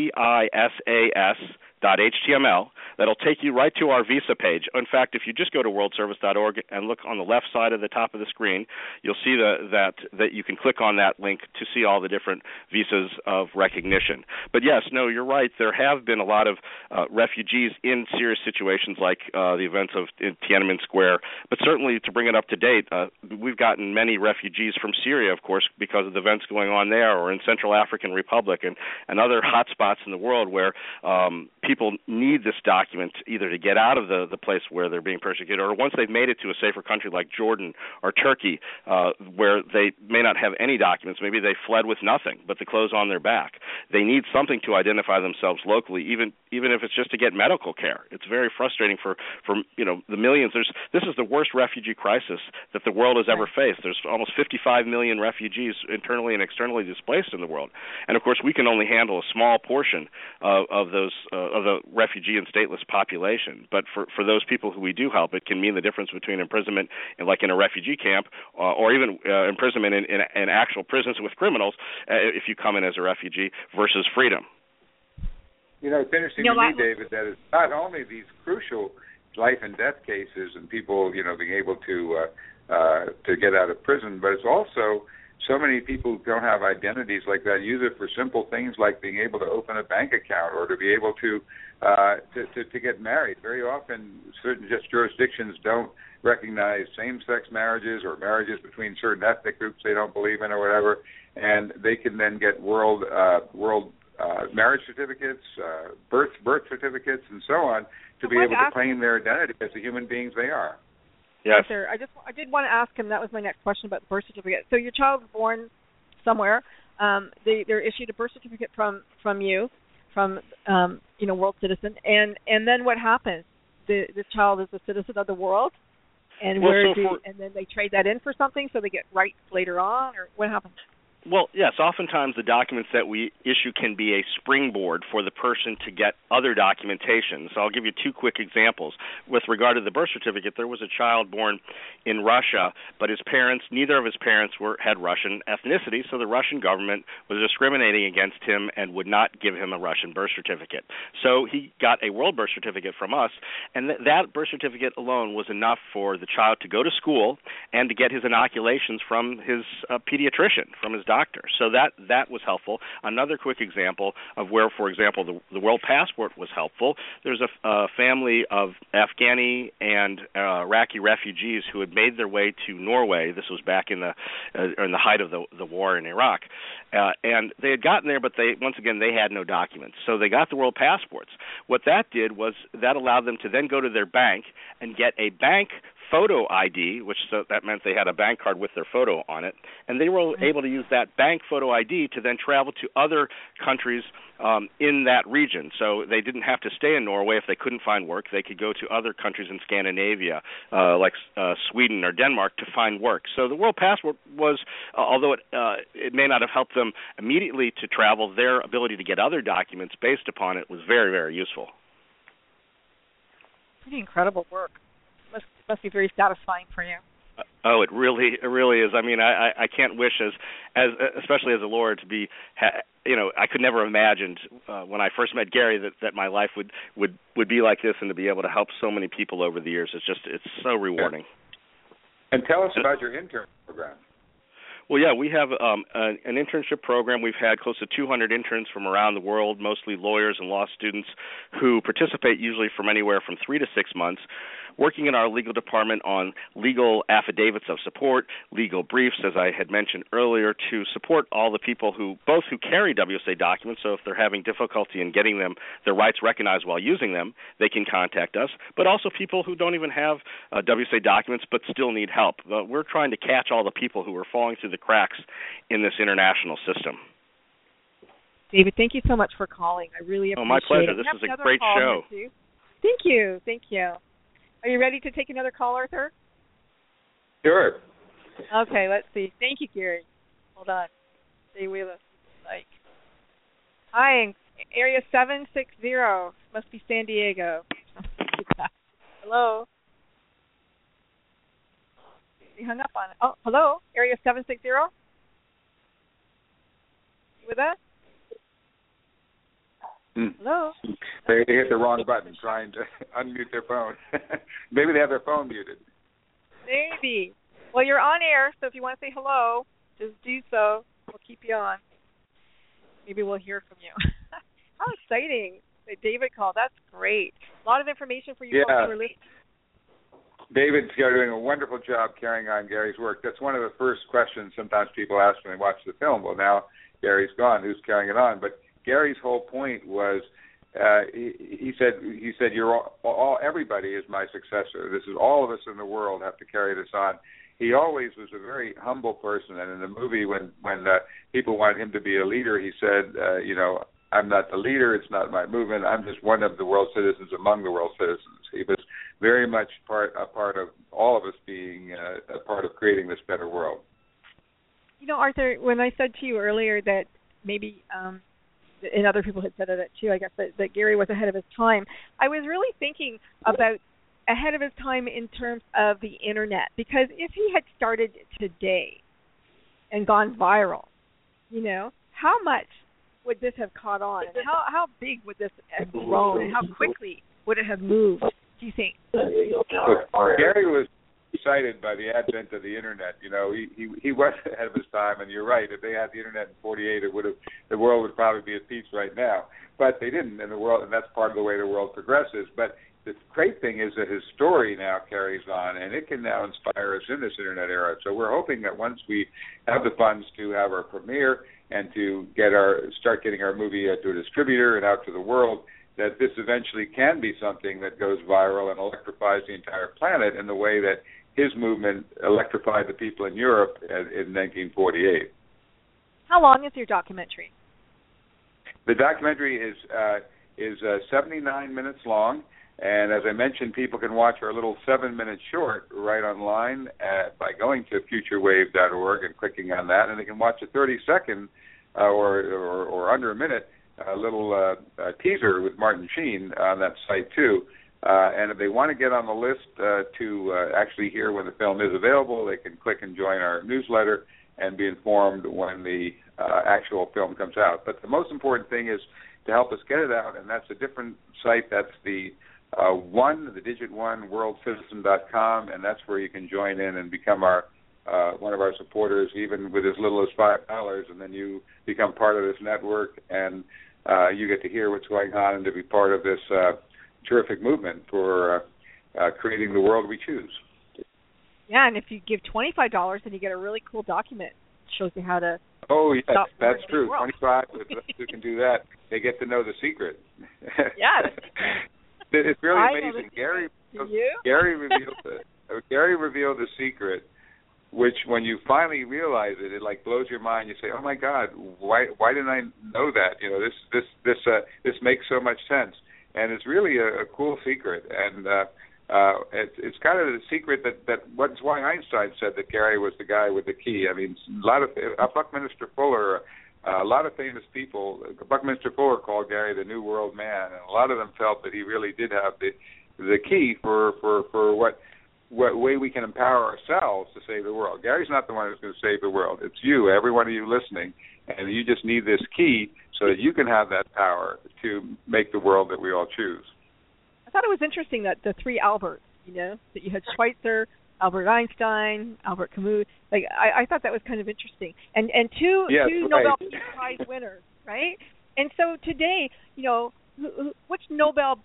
VISAS.html, that'll take you right to our visa page. In fact, if you just go to worldservice.org and look on the left side of the top of the screen, you'll see that you can click on that link to see all the different visas of recognition. But yes, no, you're right. There have been a lot of refugees in serious situations like the events in Tiananmen Square. But certainly, to bring it up to date, we've gotten many refugees from Syria, of course, because of the events going on there, or in Central African Republic and other hot spots in the world where people people need this document either to get out of the place where they're being persecuted, or once they've made it to a safer country like Jordan or Turkey, where they may not have any documents. Maybe they fled with nothing but the clothes on their back. They need something to identify themselves locally, even if it's just to get medical care. It's very frustrating for the millions. This is the worst refugee crisis that the world has ever faced. There's almost 55 million refugees internally and externally displaced in the world, and of course we can only handle a small portion of the refugee and stateless population. But for those people who we do help, it can mean the difference between imprisonment in a refugee camp or even imprisonment in actual prisons with criminals if you come in as a refugee versus freedom. It's interesting to me, David, that it's not only these crucial life and death cases and people, being able to get out of prison, but it's also so many people who don't have identities like that use it for simple things like being able to open a bank account or to be able to get married. Very often, certain jurisdictions don't recognize same-sex marriages or marriages between certain ethnic groups they don't believe in or whatever, and they can then get world marriage certificates, birth certificates, and so on to be able to claim their identity as the human beings they are. Yes. Sir, I did want to ask him. That was my next question about the birth certificate. So your child was born somewhere. They're issued a birth certificate from you, from World Citizen, and then what happens? The child is a citizen of the world, and and then they trade that in for something, so they get rights later on, or what happens? Well, yes, oftentimes the documents that we issue can be a springboard for the person to get other documentation. So I'll give you two quick examples. With regard to the birth certificate, there was a child born in Russia, but neither of his parents had Russian ethnicity, so the Russian government was discriminating against him and would not give him a Russian birth certificate. So he got a world birth certificate from us, and that birth certificate alone was enough for the child to go to school and to get his inoculations from his pediatrician, from his doctor. So that was helpful. Another quick example of where, for example, the world passport was helpful. There's a family of Afghani and Iraqi refugees who had made their way to Norway. This was back in the height of the war in Iraq, and they had gotten there, but they had no documents. So they got the world passports. What that did was that allowed them to then go to their bank and get a bank photo ID, that meant they had a bank card with their photo on it, and they were able to use that bank photo ID to then travel to other countries in that region. So they didn't have to stay in Norway if they couldn't find work. They could go to other countries in Scandinavia, like Sweden or Denmark, to find work. So the World Passport was, although it may not have helped them immediately to travel, their ability to get other documents based upon it was very, very useful. Pretty incredible work. Must be very satisfying for you. Oh, it really is. I mean, I can't wish as especially as a lawyer to be, I could never have imagined when I first met Gary that my life would be like this, and to be able to help so many people over the years. It's so rewarding. And tell us about your intern program. Well, yeah, we have an internship program. We've had close to 200 interns from around the world, mostly lawyers and law students, who participate usually from anywhere from 3 to 6 months, working in our legal department on legal affidavits of support, legal briefs, as I had mentioned earlier, to support all the people who carry WSA documents. So if they're having difficulty in getting their rights recognized while using them, they can contact us. But also people who don't even have WSA documents but still need help. We're trying to catch all the people who are falling through the cracks in this international system. David, thank you so much for calling. I really appreciate it. Oh, my pleasure. This is a great show. Thank you. Thank you. Are you ready to take another call, Arthur? Sure. Okay, let's see. Thank you, Gary. Hold on. Stay with us. Hi, area 760. Must be San Diego. Hello. You hung up on it. Oh, hello, area 760. You with us? Hello? They hit the wrong button trying to unmute their phone. Maybe they have their phone muted. Maybe. Well, you're on air, so if you want to say hello, just do so. We'll keep you on. Maybe we'll hear from you. How exciting that David called. That's great. A lot of information for you folks who are listening. David's doing a wonderful job carrying on Gary's work. That's one of the first questions sometimes people ask when they watch the film. Well, now Gary's gone. Who's carrying it on? But Gary's whole point was he said you're all everybody is my successor. This is all of us in the world have to carry this on. He always was a very humble person, and in the movie, when people wanted him to be a leader, he said, I'm not the leader. It's not my movement. I'm just one of the world citizens among the world citizens. He was very much a part of all of us being a part of creating this better world. Arthur, when I said to you earlier that maybe, and other people had said it too, I guess, that Gary was ahead of his time, I was really thinking about ahead of his time in terms of the Internet. Because if he had started today and gone viral, how much would this have caught on? And how big would this have grown? And how quickly would it have moved, do you think? Gary was excited by the advent of the Internet. He was ahead of his time, and you're right. If they had the Internet in '48, the world would probably be at peace right now. But they didn't in the world, and that's part of the way the world progresses. But the great thing is that his story now carries on, and it can now inspire us in this Internet era. So we're hoping that once we have the funds to have our premiere and to start getting our movie to a distributor and out to the world, that this eventually can be something that goes viral and electrifies the entire planet in the way that his movement electrified the people in Europe in 1948. How long is your documentary? The documentary is 79 minutes long, and as I mentioned, people can watch our little 7-minute short right online by going to futurewave.org and clicking on that, and they can watch a 30-second or under a minute little teaser with Martin Sheen on that site too. And if they want to get on the list to actually hear when the film is available, they can click and join our newsletter and be informed when the actual film comes out. But the most important thing is to help us get it out, and that's a different site. That's the digit one, worldcitizen.com, and that's where you can join in and become one of our supporters, even with as little as $5, and then you become part of this network, and you get to hear what's going on and to be part of this terrific movement for creating the world we choose. Yeah, and if you give $25, then you get a really cool document. It shows you how to. Oh, yes, that's true. 25, if you can do that, they get to know the secret. Yeah. It's really amazing. Gary revealed the secret, which when you finally realize it, it like blows your mind. You say, "Oh my God, why didn't I know that?" This makes so much sense, and it's really a cool secret. And it's kind of the secret that's why Einstein said that Gary was the guy with the key. I mean, Buckminster Fuller. A lot of famous people, Buckminster Fuller called Gary the New World Man, and a lot of them felt that he really did have the key for what way we can empower ourselves to save the world. Gary's not the one who's going to save the world. It's you, every one of you listening, and you just need this key so that you can have that power to make the world that we all choose. I thought it was interesting that the three Alberts, that you had Schweitzer, Albert Einstein, Albert Camus. Like I thought that was kind of interesting, and two Nobel Peace Prize winners, right? And so today, which Nobel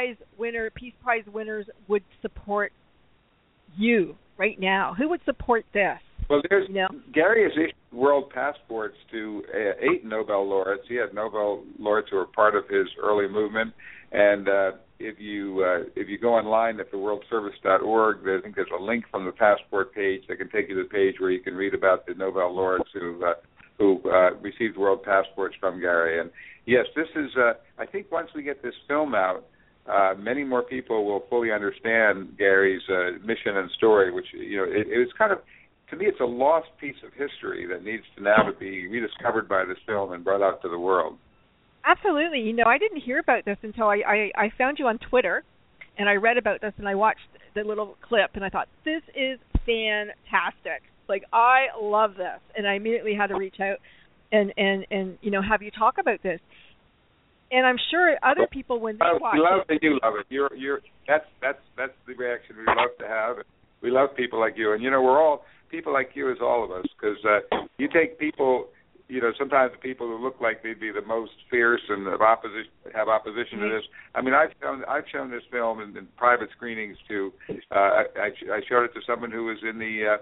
Peace Prize winners would support you right now? Who would support this? Well, Gary has issued world passports to 8 Nobel laureates. He had Nobel laureates who were part of his early movement, and if you go online at theworldservice.org, I think there's a link from the passport page that can take you to the page where you can read about the Nobel laureates who received world passports from Gary. And yes, this is. I think once we get this film out, many more people will fully understand Gary's mission and story. Which it's kind of, to me, it's a lost piece of history that needs to now be rediscovered by this film and brought out to the world. Absolutely. I didn't hear about this until I found you on Twitter, and I read about this, and I watched the little clip, and I thought, this is fantastic. Like, I love this. And I immediately had to reach out and have you talk about this. And I'm sure other people, when they watch it. You love it. That's the reaction we love to have. We love people like you. And, we're all, people like you is all of us, because you take people, sometimes the people who look like they'd be the most fierce and have opposition to this. I mean, I've shown this film in private screenings to. I showed it to someone who was in the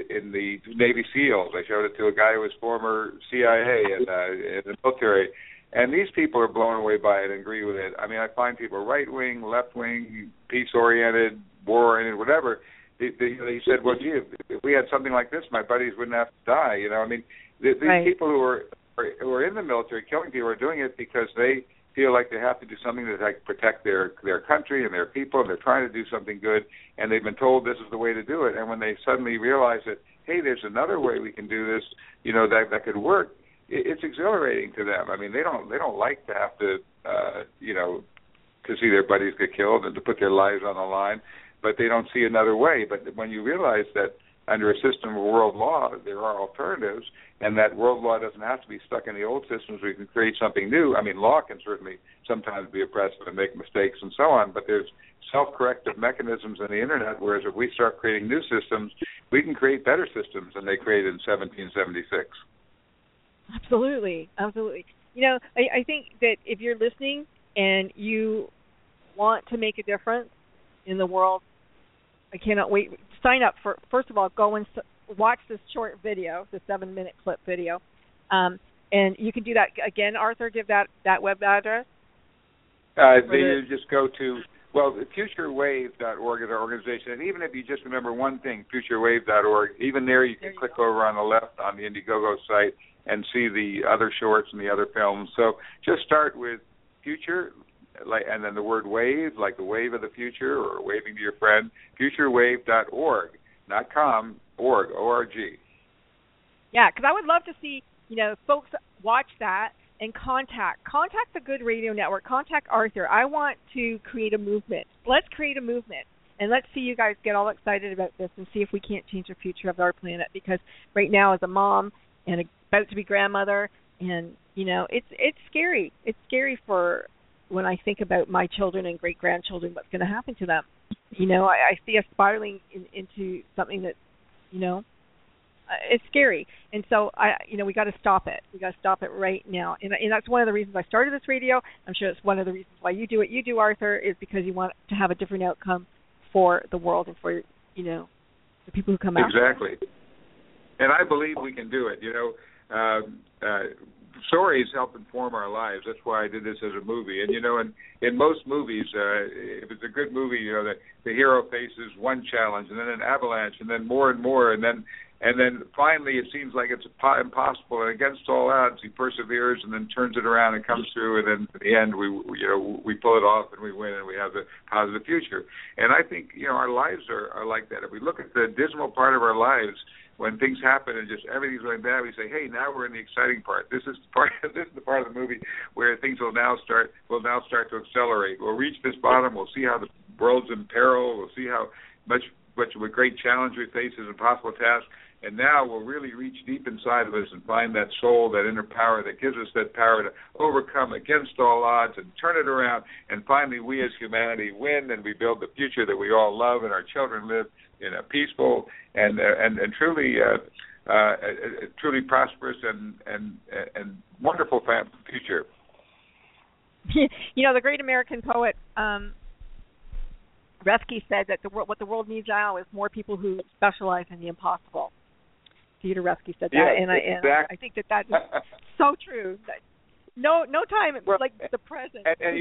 Navy SEALs. I showed it to a guy who was former CIA and in the military. And these people are blown away by it and agree with it. I mean, I find people right-wing, left-wing, peace-oriented, war-oriented, whatever. They said, well, gee, if we had something like this, my buddies wouldn't have to die. You know, I mean, these people who are in the military killing people are doing it because they feel like they have to do something to protect their country and their people, and they're trying to do something good, and they've been told this is the way to do it. And when they suddenly realize that, hey, there's another way we can do this, you know, that could work, it's exhilarating to them. I mean, they don't like to have to, you know, to see their buddies get killed and to put their lives on the line, but they don't see another way. But when you realize that under a system of world law, there are alternatives, and that world law doesn't have to be stuck in the old systems. We can create something new. I mean, law can certainly sometimes be oppressive and make mistakes and so on, but there's self-corrective mechanisms in the Internet, whereas if we start creating new systems, we can create better systems than they created in 1776. Absolutely. You know, I think that if you're listening and you want to make a difference in the world, I cannot wait. Sign up for, first of all, go and watch this short video, the 7-minute clip video. And you can do that. Again, Arthur, give that web address. You just go to, futurewave.org is our organization. And even if you just remember one thing, futurewave.org, even there you can click over on the left on the Indiegogo site and see the other shorts and the other films. So just start with future, and then the word wave, like the wave of the future or waving to your friend, futurewave.org, not com, org, O-R-G. Yeah, because I would love to see, you know, folks watch that and contact the Good Radio Network, contact Arthur. I want to create a movement. Let's create a movement, and let's see you guys get all excited about this and see if we can't change the future of our planet, because right now as a mom and about to be grandmother, and, you know, it's scary. It's scary for when I think about my children and great-grandchildren, what's going to happen to them. You know, I see us spiraling into something that, you know, it's scary. And so, we got to stop it. We got to stop it right now. And that's one of the reasons I started this radio. I'm sure it's one of the reasons why you do what you do, Arthur, is because you want to have a different outcome for the world and for, you know, the people who come out. Exactly. And I believe we can do it. You know, stories help inform our lives. That's why I did this as a movie. And, you know, in most movies, if it's a good movie, you know, the hero faces one challenge and then an avalanche and then more and more. And then finally it seems like it's impossible. And against all odds, he perseveres and then turns it around and comes through. And then at the end, we pull it off and we win and we have a positive future. And I think, you know, our lives are like that. If we look at the dismal part of our lives, when things happen and just everything's going bad, we say, "Hey, now we're in the exciting part. This is the part of the movie where things will now start to accelerate. We'll reach this bottom. We'll see how the world's in peril. We'll see how much of a great challenge we face as an impossible task. And now we'll really reach deep inside of us and find that soul, that inner power that gives us that power to overcome against all odds and turn it around. And finally, we as humanity win, and we build the future that we all love, and our children live in a peaceful and truly prosperous and wonderful future." You know, the great American poet Reski said that what the world needs now is more people who specialize in the impossible. Theodore Reski said that, yeah, I think that's so true. No time like the present. And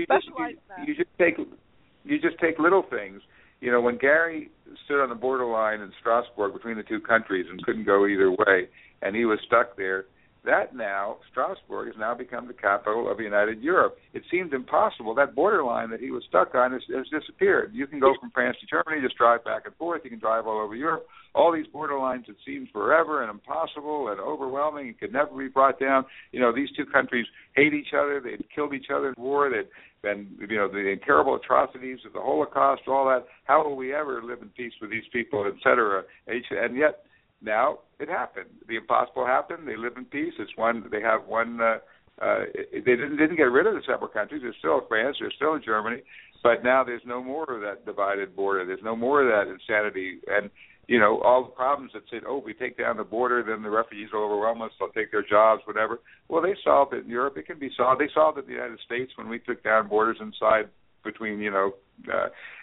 you just take little things. You know, when Gary stood on the borderline in Strasbourg between the two countries and couldn't go either way, and he was stuck there, Strasbourg has now become the capital of United Europe. It seemed impossible. That borderline that he was stuck on has disappeared. You can go from France to Germany, just drive back and forth. You can drive all over Europe. All these borderlines that seemed forever and impossible and overwhelming and could never be brought down. You know, these two countries hate each other. They'd killed each other in war. They'd been, you know, the terrible atrocities of the Holocaust, all that. How will we ever live in peace with these people, et cetera? And yet, now it happened. The impossible happened. They live in peace. They have one. They didn't get rid of the separate countries. There's still France. There's still Germany. But now there's no more of that divided border. There's no more of that insanity. And you know, all the problems that said, if we take down the border, then the refugees will overwhelm us. They'll take their jobs, whatever. Well, they solved it in Europe. It can be solved. They solved it in the United States when we took down borders inside between,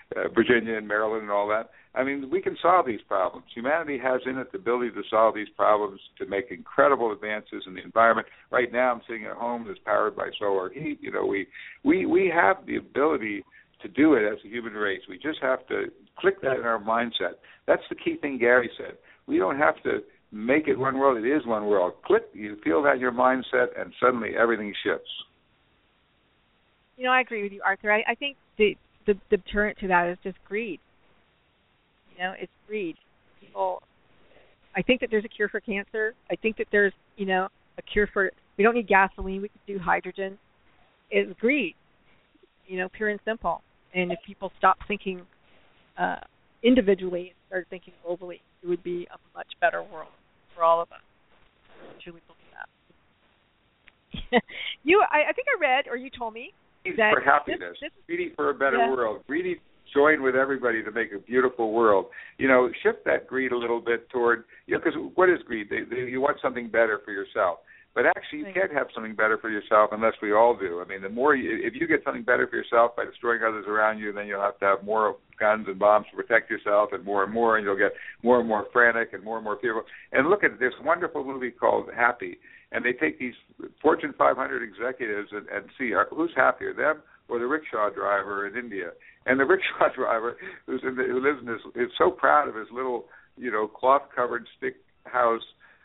Virginia and Maryland and all that. I mean, we can solve these problems. Humanity has in it the ability to solve these problems, to make incredible advances in the environment. Right now, I'm sitting at home that's powered by solar heat. You know, we have the ability to do it as a human race. We just have to click that in our mindset. That's the key thing Gary said. We don't have to make it one world. It is one world. Click, you feel that in your mindset, and suddenly everything shifts. You know, I agree with you, Arthur. I think the deterrent to that is just greed. You know, it's greed. People, I think that there's a cure for cancer. I think that there's, you know, a cure for, we don't need gasoline, we can do hydrogen. It's greed, you know, pure and simple. And if people stop thinking individually and start thinking globally, it would be a much better world for all of us. I truly believe that. I think I read, or you told me, that for happiness, greedy for a better world, greedy join with everybody to make a beautiful world. You know, shift that greed a little bit toward, you know, because what is greed? You want something better for yourself. But actually, you can't have something better for yourself unless we all do. I mean, the more if you get something better for yourself by destroying others around you, then you'll have to have more guns and bombs to protect yourself, and you'll get more and more frantic and more people. And look at this wonderful movie called Happy, and they take these Fortune 500 executives and see who's happier, them or the rickshaw driver in India. And the rickshaw driver who lives in this is so proud of his little, you know, cloth-covered stick house.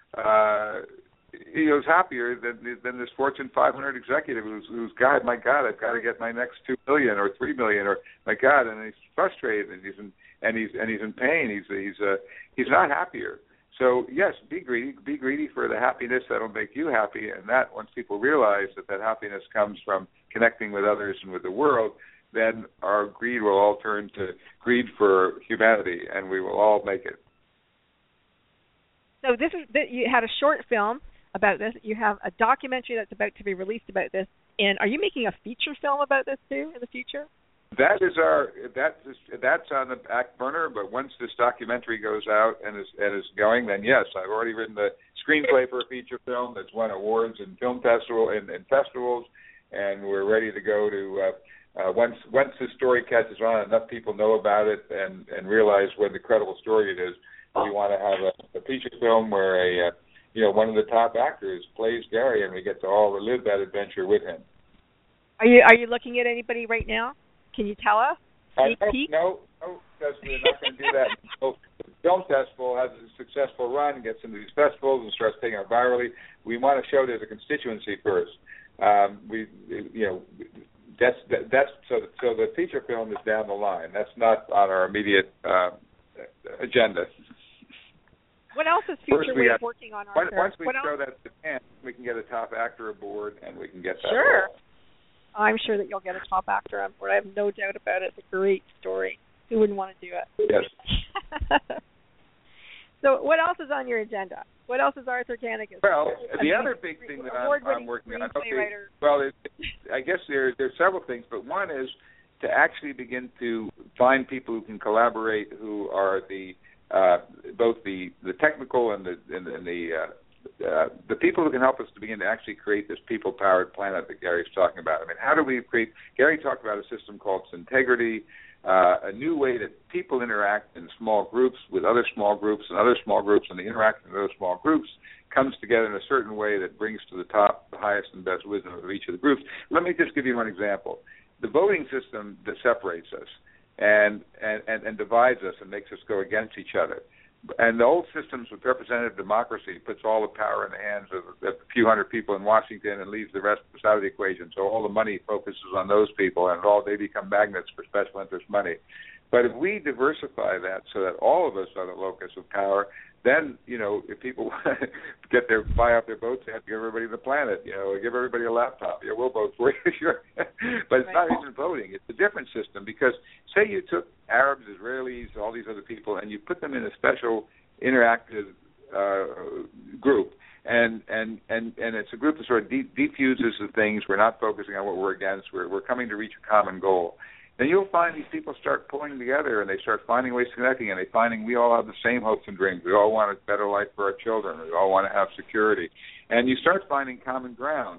He was happier than this Fortune 500 executive who's God, my God, I've got to get my next $2 million or $3 million, or my God, and he's frustrated and he's in pain. He's not happier. So yes, be greedy for the happiness that'll make you happy, and that once people realize that happiness comes from connecting with others and with the world, then our greed will all turn to greed for humanity, and we will all make it. So you had a short film about this. You have a documentary that's about to be released about this. And are you making a feature film about this too in the future? That's on the back burner. But once this documentary goes out and is going, then yes, I've already written the screenplay for a feature film that's won awards in film festivals, and we're ready to go to. Once the story catches on, enough people know about it and realize what an incredible story it is. We want to have a feature film where one of the top actors plays Gary, and we get to all relive that adventure with him. Are you looking at anybody right now? Can you tell us? No, because we're not going to do that until the film festival has a successful run, gets into these festivals, and starts taking out virally. We want to show there's a constituency first. So the feature film is down the line. That's not on our immediate agenda. What else is Future Wave working on, Arthur? Once we show that to Japan, we can get a top actor aboard, and we can get that. Sure. I'm sure that you'll get a top actor on board. I have no doubt about it. It's a great story. Who wouldn't want to do it? Yes. So what else is on your agenda? What else is Arthur Kanigis? Well, the other big thing that I'm working on. I guess there's several things, but one is to actually begin to find people who can collaborate, who are both the technical and the people who can help us to begin to actually create this people-powered planet that Gary's talking about. I mean, how do we create? Gary talked about a system called Syntegrity, a new way that people interact in small groups with other small groups and other small groups, and the interaction of those small groups comes together in a certain way that brings to the top the highest and best wisdom of each of the groups. Let me just give you one example. The voting system that separates us and divides us and makes us go against each other. And the old systems with representative democracy puts all the power in the hands of a few hundred people in Washington and leaves the rest out of the equation. So all the money focuses on those people, and they become magnets for special interest money. But if we diversify that so that all of us are the locus of power, then, if people buy up their votes, they have to give everybody the planet, give everybody a laptop. Yeah, we'll vote for you, sure. But it's not even voting. It's a different system, because say you took Arabs, Israelis, all these other people, and you put them in a special interactive group, and it's a group that sort of defuses the things. We're not focusing on what we're against. We're coming to reach a common goal. Then you'll find these people start pulling together, and they start finding ways of connecting, and we all have the same hopes and dreams. We all want a better life for our children. We all want to have security. And you start finding common ground.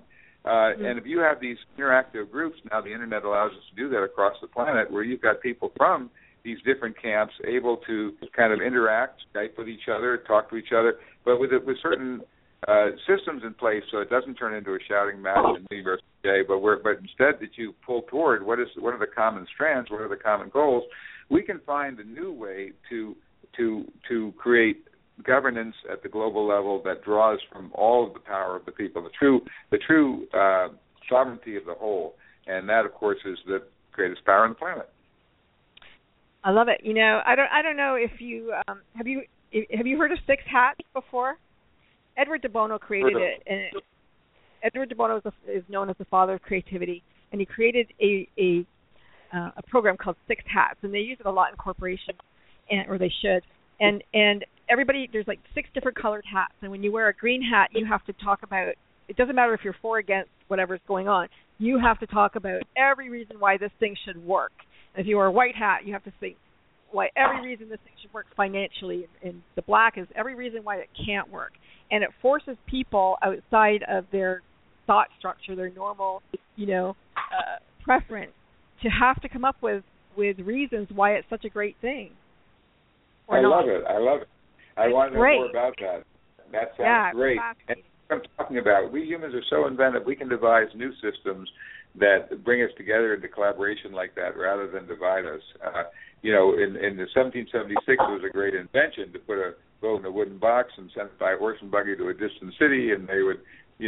And if you have these interactive groups, now the Internet allows us to do that across the planet, where you've got people from these different camps able to kind of interact, Skype with each other, talk to each other, but with certain systems in place, so it doesn't turn into a shouting match in me versus Jay, but instead that you pull toward what are the common strands, what are the common goals. We can find a new way to create governance at the global level that draws from all of the power of the people, the true sovereignty of the whole, and that, of course, is the greatest power on the planet. I love it. You know, I don't know if you have you heard of Six Hats before? Edward de Bono created it, and Edward de Bono is known as the father of creativity, and he created a program called Six Hats, and they use it a lot in corporations, or they should. And everybody, there's like 6 different colored hats, and when you wear a green hat, you have to talk about. It doesn't matter if you're for or against whatever's going on. You have to talk about every reason why this thing should work. And if you wear a white hat, you have to think why every reason this thing should work financially. And the black is every reason why it can't work. And it forces people outside of their thought structure, their normal, preference, to have to come up with reasons why it's such a great thing. I love it. I want to know more about that. That sounds great. And what I'm talking about, we humans are so inventive, we can devise new systems that bring us together into collaboration like that rather than divide us. In the 1776, it was a great invention to put a vote in a wooden box and send it by horse and buggy to a distant city, and they would,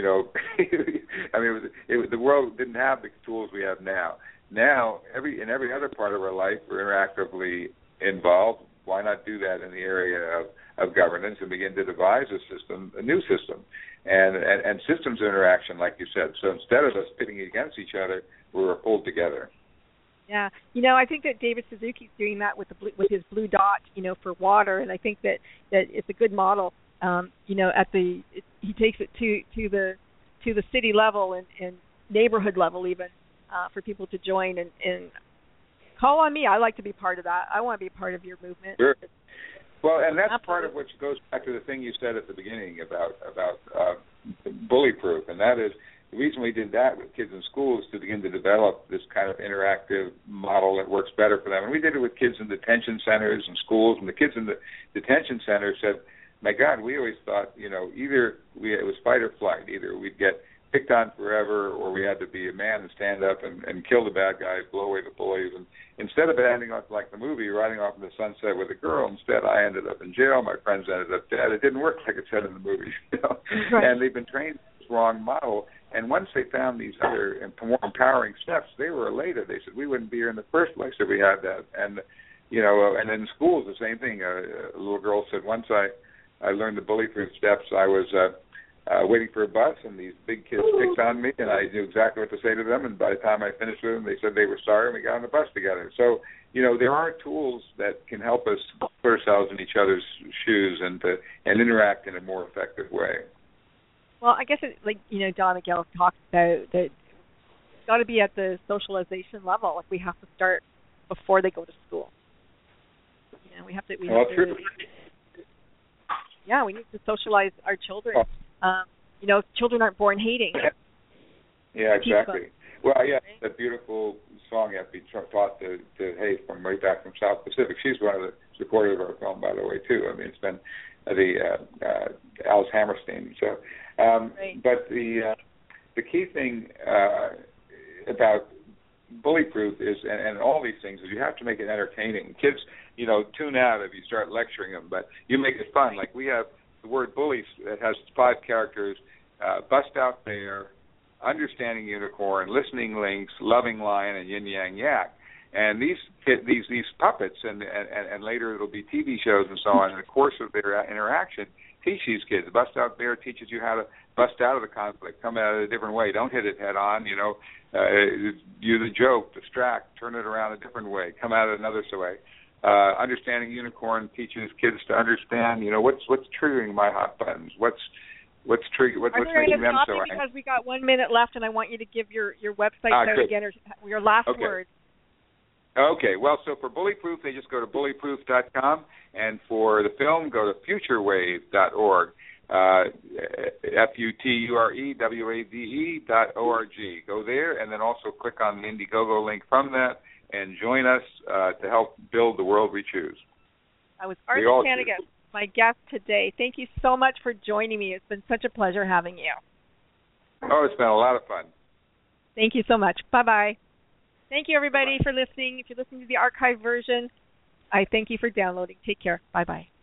the world didn't have the tools we have now. Now, in every other part of our life, we're interactively involved. Why not do that in the area of governance and begin to devise a new system, and systems of interaction, like you said. So instead of us pitting against each other, we're pulled together. Yeah, I think that David Suzuki's doing that with his blue dot, for water, and I think that it's a good model. He takes it to the city level and neighborhood level even for people to join and call on me. I like to be part of that. I want to be part of your movement. Sure. Well, and that's part of which goes back to the thing you said at the beginning about bully-proof, and that is the reason we did that with kids in schools to begin to develop this kind of interactive model that works better for them. And we did it with kids in detention centers and schools, and the kids in the detention centers said, my God, we always thought, either it was fight or flight. Either we'd get picked on forever, or we had to be a man and stand up and kill the bad guys, blow away the bullies. And instead of it ending up like the movie, riding off in the sunset with a girl, instead I ended up in jail. My friends ended up dead. It didn't work like it said in the movie. Right. And they've been trained in this wrong model. And once they found these other more empowering steps, they were elated. They said, we wouldn't be here in the first place if we had that. And, and in schools, the same thing. A little girl said, once I learned the bully-proof steps, I was waiting for a bus, and these big kids picked on me, and I knew exactly what to say to them, and by the time I finished with them, they said they were sorry, and we got on the bus together. So, there are tools that can help us put ourselves in each other's shoes and interact in a more effective way. Well, I guess Don Miguel talked about that it's got to be at the socialization level. Like, we have to start before they go to school. We have to. True. Yeah, we need to socialize our children. Children aren't born hating. Yeah, exactly. Well, yeah, that beautiful song you have to be taught to hate from way back from South Pacific. She's one of the supporters of our film, by the way, too. I mean, it's been Alice Hammerstein. So, but the key thing about bully-proof is, and all these things, is you have to make it entertaining. Kids, tune out if you start lecturing them, but you make it fun. Like we have the word bully, it has 5 characters: bust out bear, understanding unicorn, listening lynx, loving lion, and yin yang yak. And these puppets, and later it'll be TV shows and so on. In the course of their interaction, teach these kids. Bust out bear teaches you how to bust out of the conflict, come at it a different way. Don't hit it head on. Use a joke, distract, turn it around a different way, come at it another way. Understanding unicorn teaches kids to understand, what's triggering my hot buttons, what's making them so angry. Because we got 1 minute left, and I want you to give your website out again, or your last words. Okay, well, so for Bully-Proof, they just go to bullyproof.com, and for the film, go to futurewave.org. FUTUREWAVE.org. Go there, and then also click on the Indiegogo link from that, and join us to help build the world we choose. I was Arthur Kanigis, my guest today. Thank you so much for joining me. It's been such a pleasure having you. Oh, it's been a lot of fun. Thank you so much. Bye-bye. Thank you, everybody, for listening. If you're listening to the archived version, I thank you for downloading. Take care. Bye-bye.